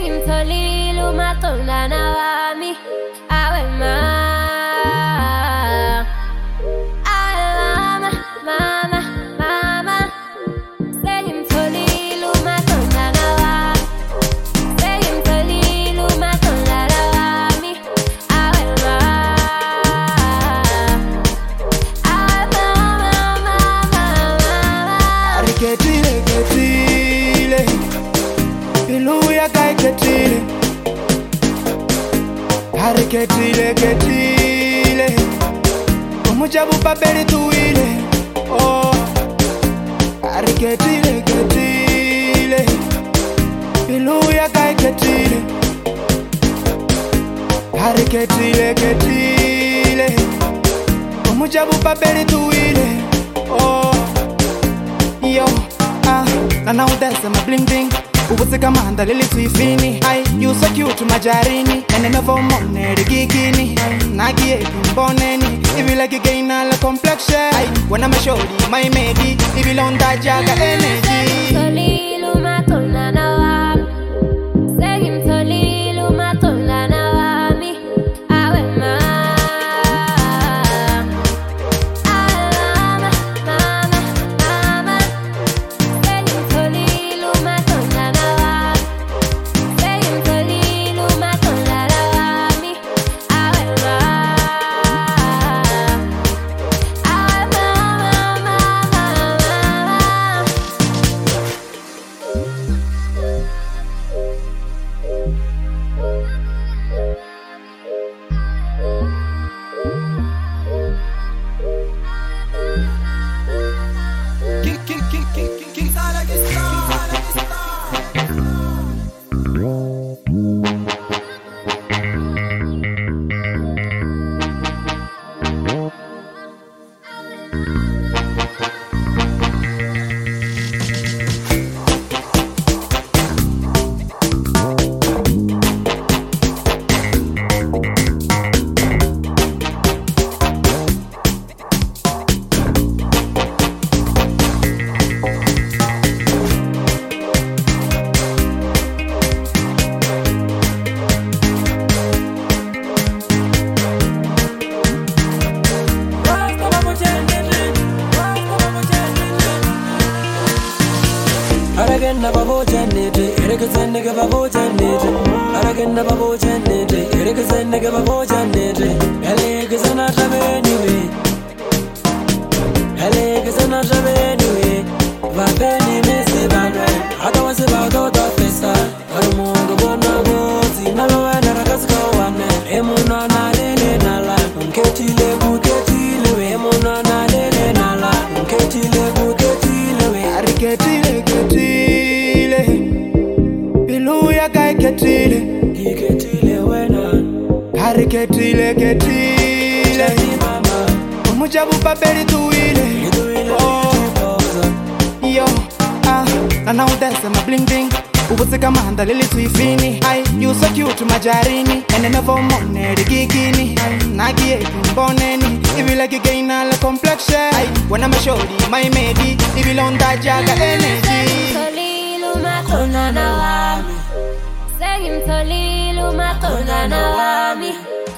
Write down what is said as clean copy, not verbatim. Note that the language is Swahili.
Sengimtholile umadodana wami awe mama Sengimtholile umadodana wami Sengimtholile umadodana wami awe mama Ketile Iluya kai ketile Hari ketile Umujabu babeli tuile Oh Hari ketile Iluya kai ketile Hari ketile Umujabu babeli tuile Oh Yo Na now that's my bling bling Ubusika manda lili tuifini Ay, you so cute majarini Nene nevo mone rigigini Nagie kumboneni If you like you gain all the complexion Ay, when I'm a shorty, my medi If you don't that jaga energy Sengimtholile umadodana wami Sengimtholile umadodana wami awe mama Sengimtholile umadodana wami Sengimtholile umadodana wami awe King Sala Aragenda babo jannete erekazende ga babo jannete Aragenda babo jannete erekazende ga babo jannete Elegazana tabeni we Vapeni mese bagwe Atawase bado da festa Arumungo bona gozi Nalowe na rakaska wane Emuna na lele nala Unketile we Emuna na lele nala Unketile we Hari ketile Iluya kai ketile Iketile wena Hari ketile Umujabu babeli tuile Oh Yo Na now that's my bling bling Ubusika manda lili tuifini Ay, you so cute majarini Nene nevo mone rigigini Nagie kumboneni If you like you gain all the complexion Ay, when I'm a shorty, my medi If you don't that jaga energy Sengimtholile umadodana wami Sengimtholile umadodana wami